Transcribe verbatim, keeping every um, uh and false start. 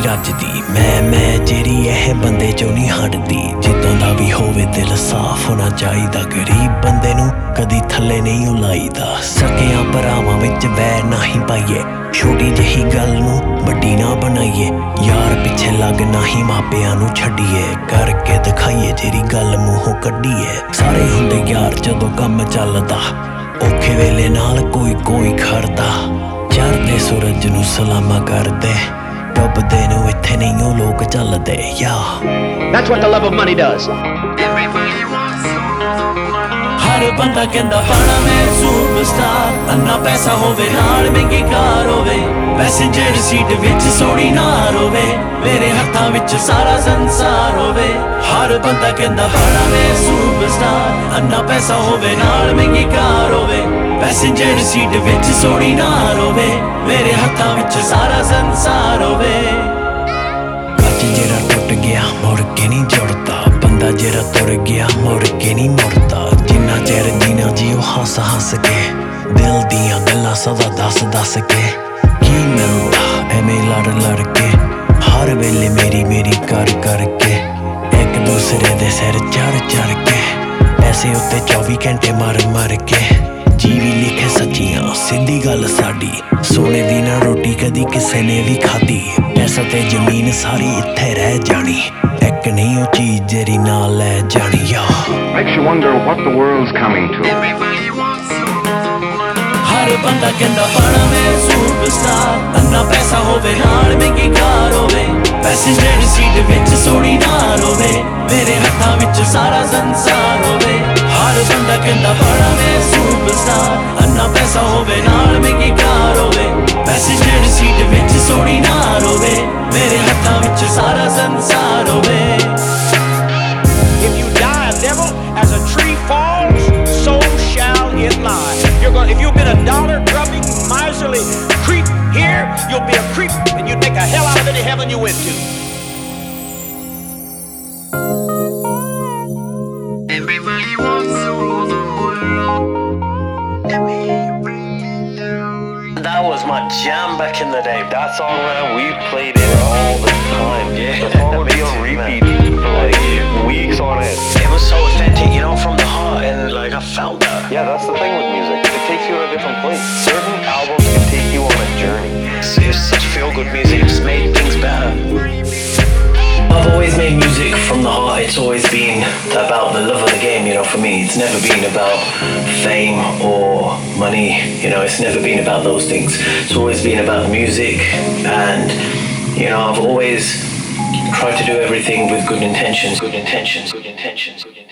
ਗੱਜਦੀ ਮੈਂ ਮੈਂ ਜਿਹੜੀ ਇਹ ਬੰਦੇ ਚੋਂ ਨਹੀਂ ਹਟਦੀ ਜਿੱਦਾਂ ਦਾ ਵੀ ਹੋਵੇ ਦਿਲ ਸਾਫ਼ ਹੋਣਾ ਚਾਹੀਦਾ ਗਰੀਬ ਬੰਦੇ ਨੂੰ ਕਦੀ ਥੱਲੇ ਨਹੀਂ ਉਲਾਈਦਾ ਸਕਿਆਂ ਭਰਾਵਾਂ ਵਿੱਚ ਵੈਰ ਨਾ ਹੀ ਪਾਈਏ ਛੋਟੀ ਜਿਹੀ ਗੱਲ ਨੂੰ ਵੱਡੀ ਨਾ ਬਣਾਈਏ ਯਾਰ ਪਿੱਛੇ ਲੱਗ ਨਾ ਹੀ ਮਾਪਿਆਂ ਨੂੰ ਛੱਡੀਏ ਕਰਕੇ ਦਿਖਾਈਏ ਜਿਹੜੀ ਗੱਲ ਮੂੰਹੋਂ ਕੱਢੀਏ ਸਾਰੇ ਹੁੰਦੇ ਯਾਰ ਜਦੋਂ ਕੰਮ ਚੱਲਦਾ ਔਖੇ ਵੇਲੇ ਨਾਲ ਕੋਈ ਕੋਈ ਖੜਦਾ ਚੜ੍ਹਦੇ ਸੂਰਜ ਨੂੰ ਸਲਾਮਾ ਕਰਦੇ ਡੁੱਬਦੇ ਨੂੰ ਇੱਥੇ ਨਹੀਂ ਉਹ ਲੋਕ ਚੱਲਦੇ ਯਾ That's what the love of money does. ਹਰ ਬੰਦਾ ਕਹਿੰਦਾ ਪਾਣਾ ਮੈਂ ਸੁਪਰਸਟਾਰ ਅੰਨਾ ਪੈਸਾ ਹੋਵੇ ਨਾਲ ਮਹਿੰਗੀ ਕਾਰ ਹੋਵੇ ਪੈਸੇਂਜਰ ਸੀਟ ਵਿੱਚ ਸੋਹਣੀ ਨਾਰ ਹੋਵੇ ਮੇਰੇ ਹੱਥਾਂ ਵਿੱਚ ਸਾਰਾ ਸੰਸਾਰ ਹੋਵੇ ਹਰ ਬੰਦਾ ਕਹਿੰਦਾ ਪਾਣਾ ਮੈਂ ਸੁਪਰਸਟਾਰ ਅੰਨਾ ਪੈਸਾ ਹੋਵੇ ਨਾਲ ਮਹਿੰਗੀ ਕਾਰ ਹੋਵੇ ਪੈਸੇਂਜਰ ਸੀਟ ਵਿੱਚ ਸੋਹਣੀ ਨਾਰ ਹੋਵੇ ਮੇਰੇ ਹੱਥਾਂ ਵਿੱਚ ਸਾਰਾ ਸੰਸਾਰ ਹੋਵੇ ਅੱਜ ਜਿਹੜਾ ਟੁੱਟ ਗਿਆ ਮੁੜ ਕੇ ਨਹੀਂ ਜੁੜਦਾ ਬੰਦਾ ਜਿਹੜਾ ਤੁਰ ਗਿਆ ਮੁੜ ਕੇ ਨਹੀਂ ਮੁੜਦਾ ਜਿੰਨਾ ਚਿਰ ਜੀਣਾ ਜੀਓ ਹੱਸ ਹੱਸ ਕੇ ਦਿਲ ਦੀਆਂ ਗੱਲਾਂ ਸਦਾ ਦੱਸ ਦੱਸ ਕੇ ਕੀ ਮਿਲਦਾ ਐਵੇਂ ਲੜ ਲੜ ਕੇ ਹਰ ਵੇਲੇ ਮੇਰੀ ਮੇਰੀ ਕਰ ਕਰਕੇ ਇੱਕ ਦੂਸਰੇ ਦੇ ਸਿਰ ਚੜ ਚੜ ਕੇ ਪੈਸੇ ਉੱਤੇ ਚੌਵੀ ਘੰਟੇ ਮਰ ਮਰ ਕੇ ਜੀ ਵੀ ਲਿਖੇ ਸੱਚੀਆਂ ਸਿੱਧੀ ਗੱਲ ਸਾਡੀ ਸੋਨੇ ਦੀ ਨਾ ਰੋਟੀ ਕਦੀ ਕਿਸੇ ਨੇ ਵੀ ਖਾਧੀ ਪੈਸਾ ਤੇ ਜ਼ਮੀਨ ਸਾਰੀ ਇੱਥੇ ਰਹਿ ਜਾਣੀ ਇੱਕ ਨਹੀਂ ਉਹ ਚੀਜ਼ ਜਿਹੜੀ ਨਾਲ ਲੈ ਜਾਣੀ ਆ Makes you wonder what the world's coming to. ਹਰ ਬੰਦਾ ਕਹਿੰਦਾ ਪਾਣਾ ਮੈਂ ਸੁਪਰਸਟਾਰ ਅੰਨਾ ਪੈਸਾ ਹੋਵੇ ਨਾਲ ਮਹਿੰਗੀ ਕਾਰ ਹੋਵੇ ਪੈਸੇਂਜਰ ਸੀਟ ਵਿੱਚ ਸੋਹਣੀ ਨਾਰ ਹੋਵੇ ਮੇਰੇ ਹੱਥਾਂ ਵਿੱਚ ਸਾਰਾ ਸੰਸਾਰ ਹੋਵੇ ਹਰ ਬੰਦਾ ਕਹਿੰਦਾ ਪਾਣਾ ਮੈਂ ਸੁਪਰਸਟਾਰ ਅੰਨਾ ਪੈਸਾ ਹੋਵੇ ਨਾਲ ਮਹਿੰਗੀ ਕਾਰ ਹੋਵੇ ਪੈਸੇਂਜਰ ਸੀਟ ਵਿੱਚ ਸੋਹਣੀ ਨਾਰ ਹੋਵੇ ਮੇਰੇ ਹੱਥਾਂ ਵਿੱਚ ਸਾਰਾ ਸੰਸਾਰ ਹੋਵੇ If you die a devil, as a tree falls, so shall it lie. You're going. If you've been a dollar-grubbing, miserly creep here, you'll be a creep, and you'd make a hell out of any heaven you went to. Everybody wants to rule the world. That was my jam back in the day. That song, man, we played it all the time. Yeah, the song would be on repeat for like weeks on end. It was so authentic, you know, from the heart, and like I felt that. Yeah, that's the thing with music. It takes you to a different place. Certain albums can take you on a journey. It's, it's such feel-good music. It's made things better. I've always made music from the heart. It's always been about the love of the game, you know, for me. It's never been about fame or money, you know, it's never been about those things. It's always been about music and, you know, I've always tried to do everything with good intentions, good intentions, good intentions, good intentions.